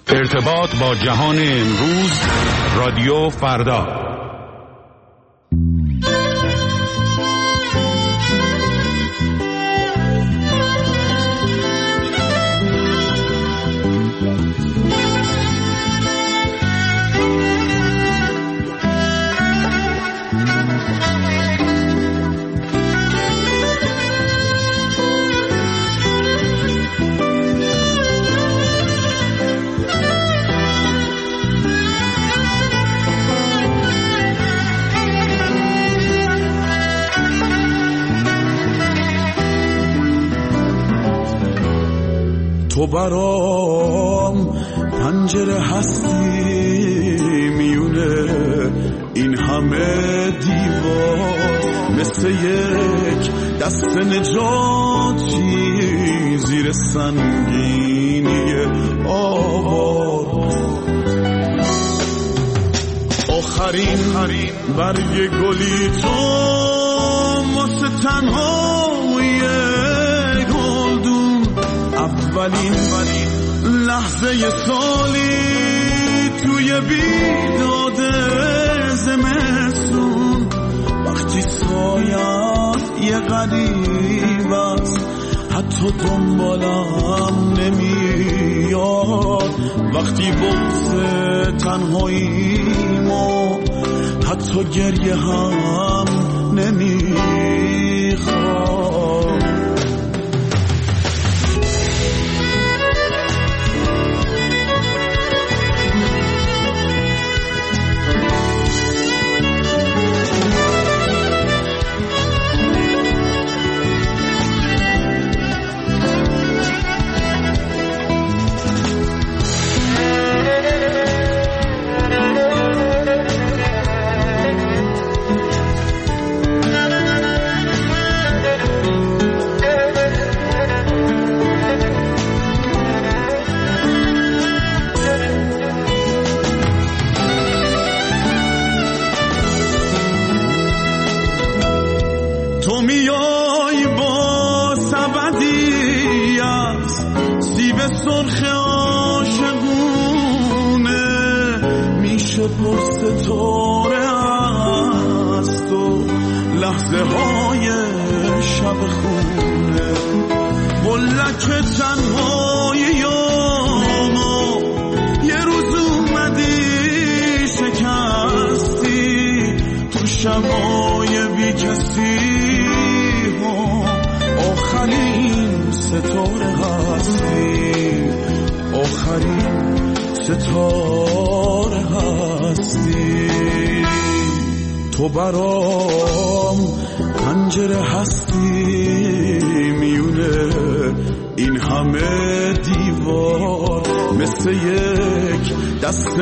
ارتباط با جهان امروز، رادیو فردا. تو برام پنجره هستی میونه این همه دیوار، مثل یک دست نجاتی زیر سنگینی آوار. آخرین برگ گلی تو واسه تنهایی گلدون، اولین لحظه سالی توی بیداد زمستون، وقتی سایت یه غریب است حتی دنبالم نمیاد، وقتی بغض تنهاییمو حتی گریه هم نمیخواد. تو میای با سبدی از سیب سرخ عاشقونه، میشه پر ستاره است و لحظه های شب خونه، بلک تنهاییامو یه روز اومدی شکستی، تو شبای بی کسی آخرین ستاره هستی، آخرین ستاره هستی. تو برام پنجره هستی میونه این همه دیوار، مثل یک دست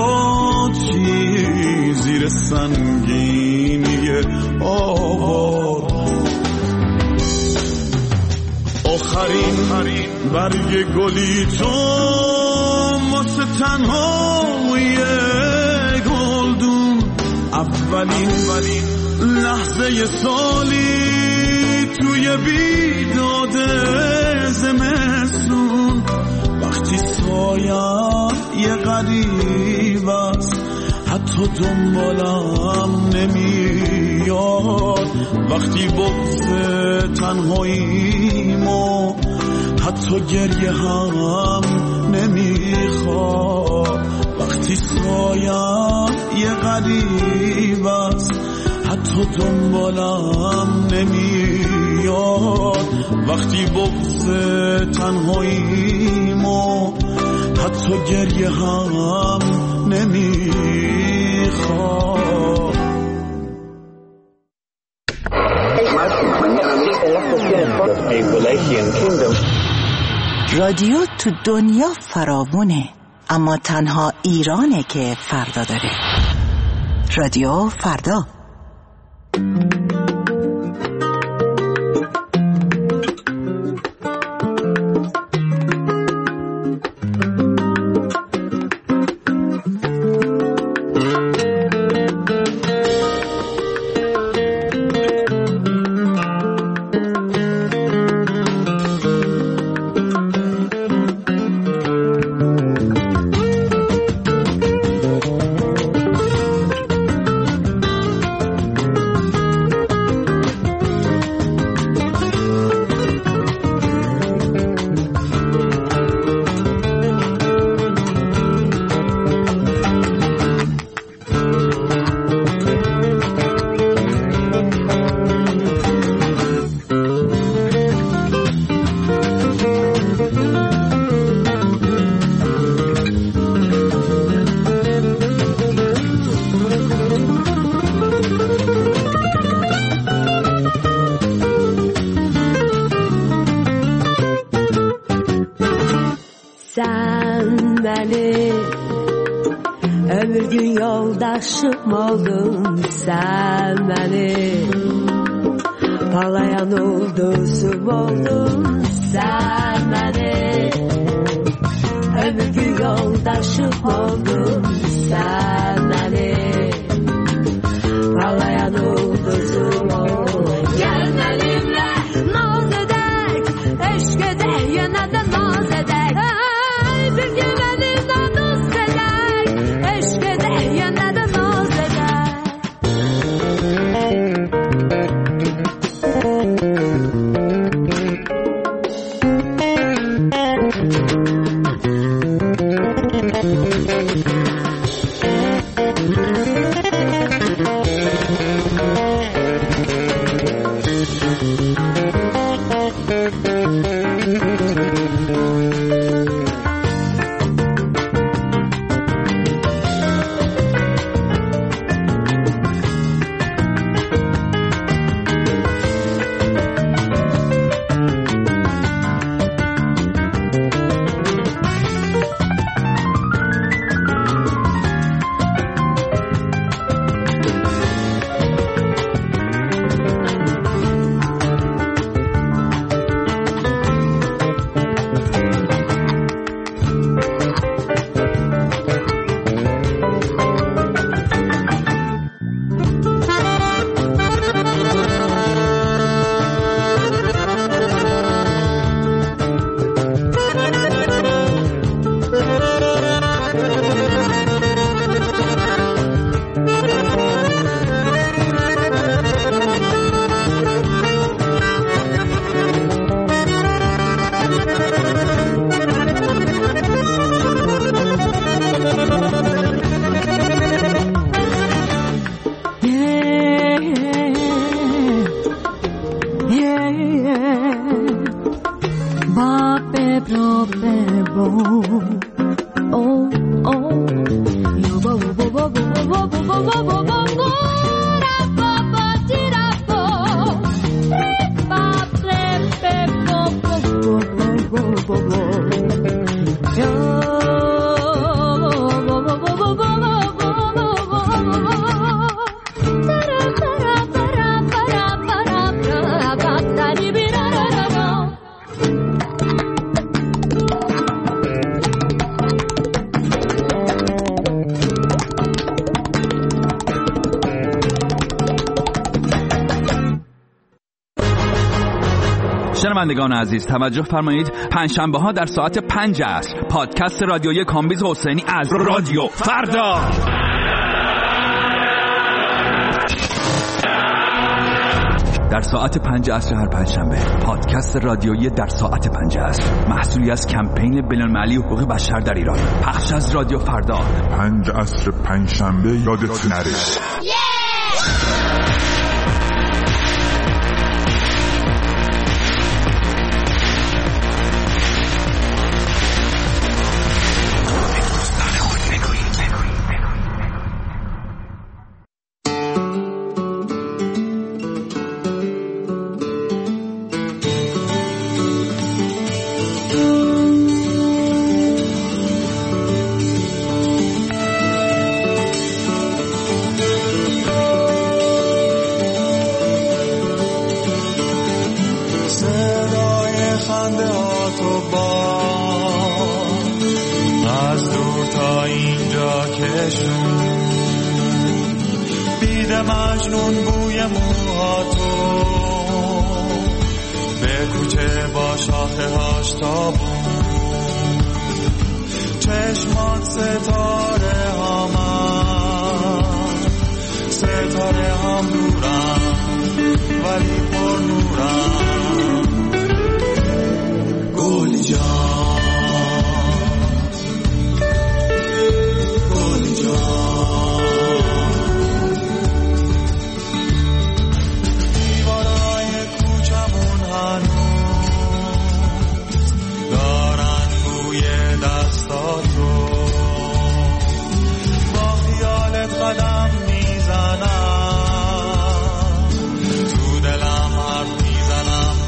نجاتی زیر سنگینی آوار. آخرین برگ گلی تو واسه تنهایی گلدون، اولین لحظه سالی توی بیداد زمستون، وقتی سایت یه غریب است حتی دنبالم نمیاد، وقتی بغض تنهاییمو حتی گریه هم نمیخواد، وقتی سایت یه غریب است حتی دنبالم نمیاد، وقتی بغض تنهاییمو حتی گریه هم نمیخواد. رادیو تو دنیا فراوونه، اما تنها ایرانه که فردا داره. رادیو فردا. gelmeli. Ömür gün yoldaşım oldun sen benim. Parlayan ulduzum oldun sen benim. Ömür gün yoldaşım oldun sen benim. Parlayan ulduzum oldun. Gel benimle naz edek, eşk edek, yine de naz edek. Hey, bir gün benimle dost edek, eşk edek, yine de naz edek. شنوندگان عزیز توجه فرمایید، پنجشنبه ها در ساعت 5 عصر پادکست رادیویی کامبیز حسینی از رادیو فردا. در ساعت 5 عصر هر پنجشنبه پادکست رادیویی در ساعت 5 عصر، محصولی از کمپین بین‌المللی حقوق بشر در ایران، پخش از رادیو فردا. 5 عصر پنجشنبه یادت نره.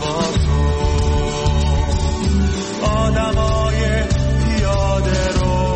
آدمای پیاده رو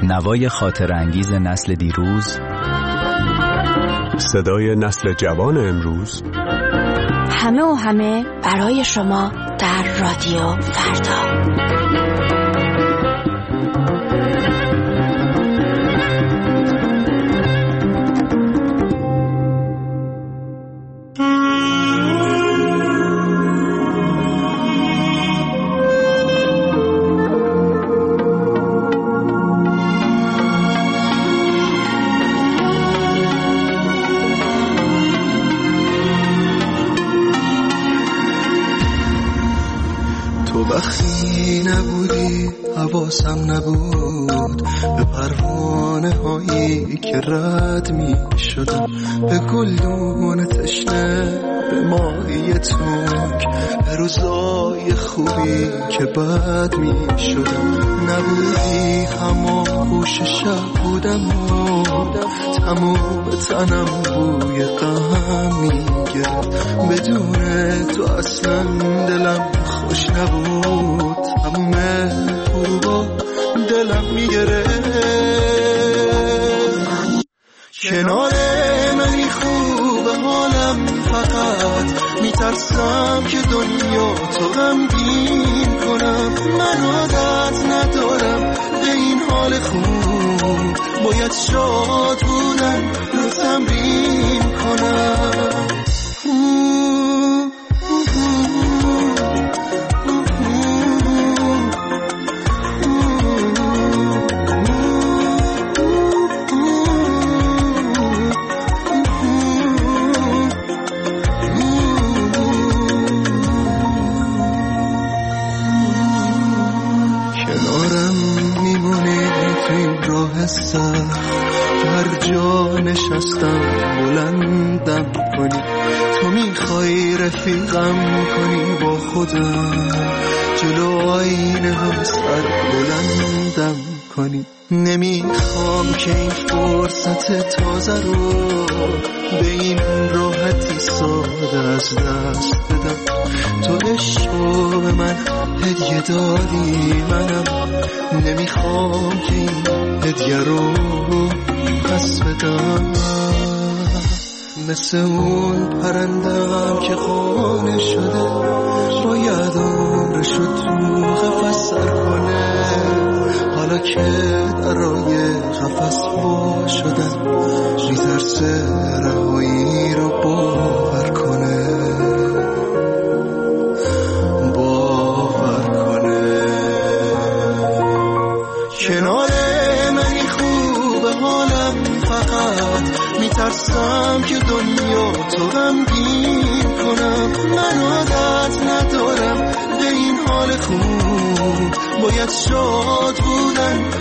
نوای خاطر انگیز نسل دیروز، صدای نسل جوان امروز، همه و همه برای شما در رادیو فردا. وقتی نبودی حواسم نبود به پروانه هایی که رد می شدم، به گلدون تشنه، به ماهی تنگ، به روزای خوبی که بد می شدم. نبودی خاموش شب بودم و تمام تنم بوی غم می گرفت. بدون تو اصلا دلم خوش نبود، تموم غروبا دلم میگرفت. کنار منی خوب حالم، فقط میترسم که دنیا تو غمگین کنم. من عادت ندارم به این حال خوب، باید شاد بودن رو تمرین کنم. هر جا نشستم بلندم کنی، تو میخوای رفیقم کنی با خودم، جلو آینه هم سر بلندم کنی. نمیخوام که این فرصت تازه رو به این راحتی ساده از دست بدم. تو عشقو به من هدیه دادی، منم نمیخوام که این هدیه رو پس بدم. مثل اون پرندم که خانه شده، باید عمرشو تو قفس سر کنه. حالا که درای قفس وا شدن، میترسه رهایی رو باور کنه. کنار منی خوب حالم، فقط میترسم که دنیا تو غمگین کنم. من عادت ندارم به این حال خوب، باید شاد بودن